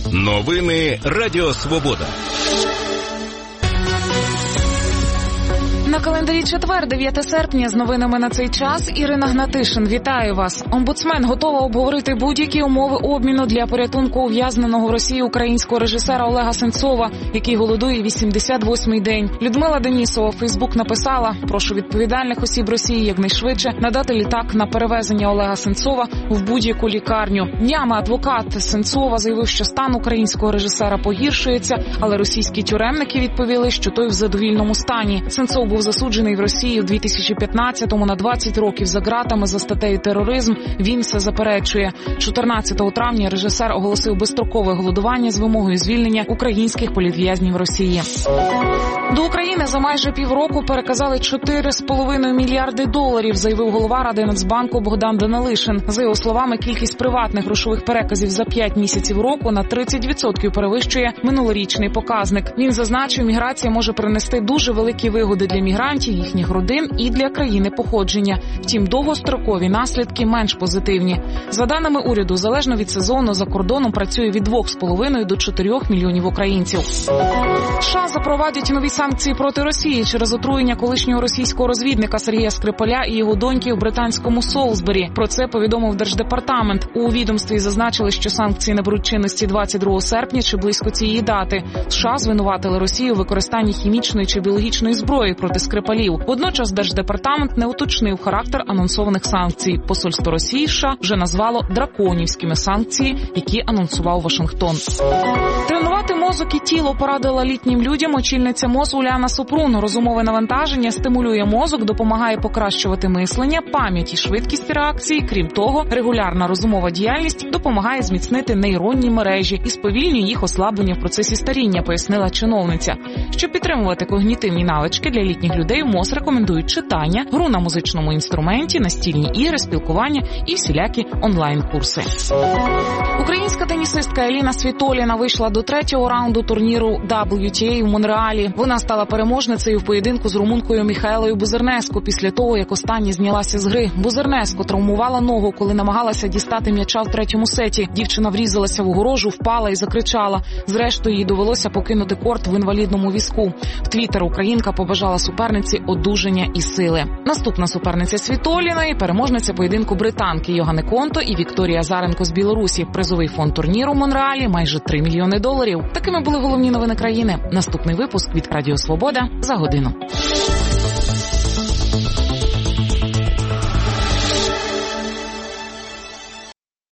Новини Радіо Свобода. На календарі четвер, 9 серпня, з новинами на цей час Ірина Гнатишин. Вітаю вас. Омбудсмен готова обговорити будь-які умови обміну для порятунку ув'язненого в Росії українського режисера Олега Сенцова, який голодує 88-й день. Людмила Денісова в Фейсбук написала: прошу відповідальних осіб Росії якнайшвидше надати літак на перевезення Олега Сенцова в будь-яку лікарню. Днями адвокат Сенцова заявив, що стан українського режисера погіршується, але російські тюремники відповіли, що той в задовільному стані. Сенцов був засуджений в Росії в 2015-му на 20 років за ґратами за статтею тероризм. Він все заперечує. 14 травня режисер оголосив безстрокове голодування з вимогою звільнення українських політв'язнів Росії. До України за майже півроку переказали 4,5 мільярди доларів, заявив голова Ради Нацбанку Богдан Данилишин. За його словами, кількість приватних грошових переказів за 5 місяців року на 30% перевищує минулорічний показник. Він зазначив, міграція може принести дуже великі вигоди для мігрантів, їхніх родин і для країни походження. Втім, довгострокові наслідки менш позитивні. За даними уряду, залежно від сезону, за кордоном працює від 2,5 до 4 мільйонів українців. США запровадять нові санкції проти Росії через отруєння колишнього російського розвідника Сергія Скрипаля і його доньки в британському Солсбері. Про це повідомив Держдепартамент. У відомстві зазначили, що санкції наберуть чинності 22 серпня чи близько цієї дати. США звинуватили Росію у використанні хімічної чи біологічної зброї проти Скрипалів. Водночас Держдепартамент не уточнив характер анонсованих санкцій. Посольство Росії в США вже назвало драконівськими санкції, які анонсував Вашингтон. Тренувати мозок і тіло порадила літнім людям очільниця МОЗ Уляна Супрун. Розумове навантаження стимулює мозок, допомагає покращувати мислення, пам'ять і швидкість реакції. Крім того, регулярна розумова діяльність допомагає зміцнити нейронні мережі і сповільнює їх ослаблення в процесі старіння, пояснила чиновниця. Щоб підтримувати когнітивні навички, для літніх людей МОЗ рекомендують читання, гру на музичному інструменті, настільні ігри, спілкування і всілякі онлайн-курси. Українська тенісистка Еліна Світоліна вийшла до третього раунду турніру WTA в Монреалі. Вона стала переможницею в поєдинку з румункою Міхаелою Бузернеско після того, як остання знялася з гри. Бузернеско травмувала ногу, коли намагалася дістати м'яча в третьому сеті. Дівчина врізалася в огорожу, впала і закричала. Зрештою, їй довелося покинути корт в інвалідному візку. В Твіттер українка побажала суперниці одужання і сили. Наступна суперниця Світоліної – переможниця поєдинку британки Йоганни Конто і Вікторія Азаренко з Білорусі. Призовий фонд турніру в Монреалі – майже $3 мільйони. Такими були головні новини країни. Наступний випуск від Радіо Свобода за годину.